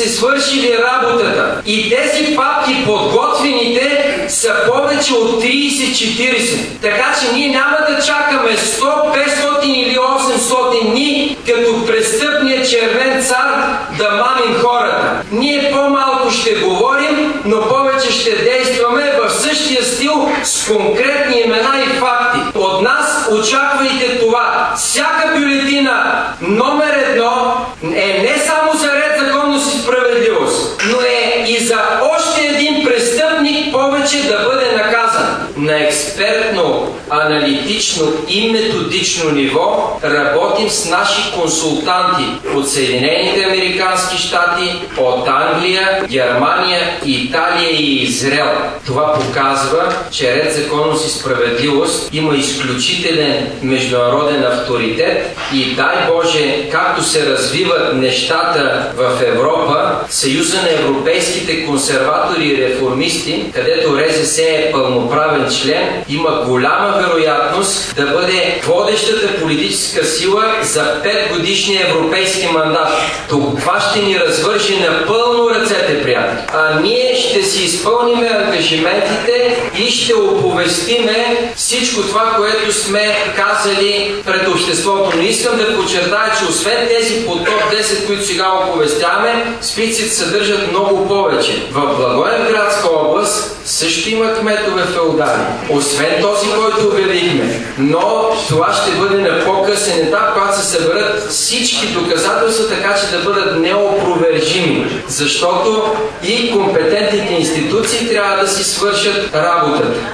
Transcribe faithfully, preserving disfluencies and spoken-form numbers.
се свършили работата. И тези папки, подготвените, са повече от трийсет четирийсет. Така че ние няма да чакаме сто, петстотин или осемстотин дни, като престъпният червен цар да мамим хората. Ние по-малко ще говорим, но повече ще действаме в същия стил с конкретни имена и факти. От нас очаквайте това. Всяка бюлетина номер едно е не само за ред, законност и справедливост, но е и за още един престъпник повече да бъде наказан. На експертно, аналитично и методично ниво работим с наши консултанти от Съединените американски щати, от Англия, Германия, Италия и Израел. Това показва, че ред, законност и справедливост има изключителен международен авторитет и дай Боже, както се развиват нещата в Европа, Съюза на европейските консерватори и реформисти, където РЗС е пълноправен член, има голяма вероятност да бъде водещата политическа сила за петгодишния европейски мандат. Това ще ни развърши напълно ръцете, приятели. А ние ще си изпълниме ангажиментите и ще оповестиме всичко това, което сме казали пред обществото. Но искам да подчертая, че освен тези по топ десет, които сега оповестяваме, списъците съдържат много повече. В Благоевградска област също има кметове феодали, освен този, който обявихме. Но това ще бъде на по-късен етап, когато се съберат всички доказателства, така че да бъдат неопровержими. Защото и компетентните институции трябва да си свършат работата.